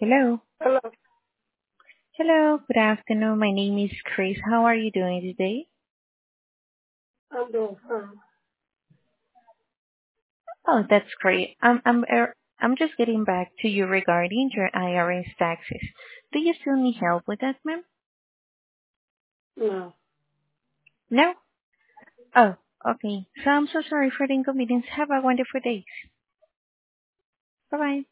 Hello. Hello. Hello. Good afternoon. My name is Chris. How are you doing today? I'm doing fine. Oh, that's great. I'm just getting back to you regarding your IRS taxes. Do you still need help with that, ma'am? No. No? Oh, okay. So I'm so sorry for the inconvenience. Have a wonderful day. Bye-bye.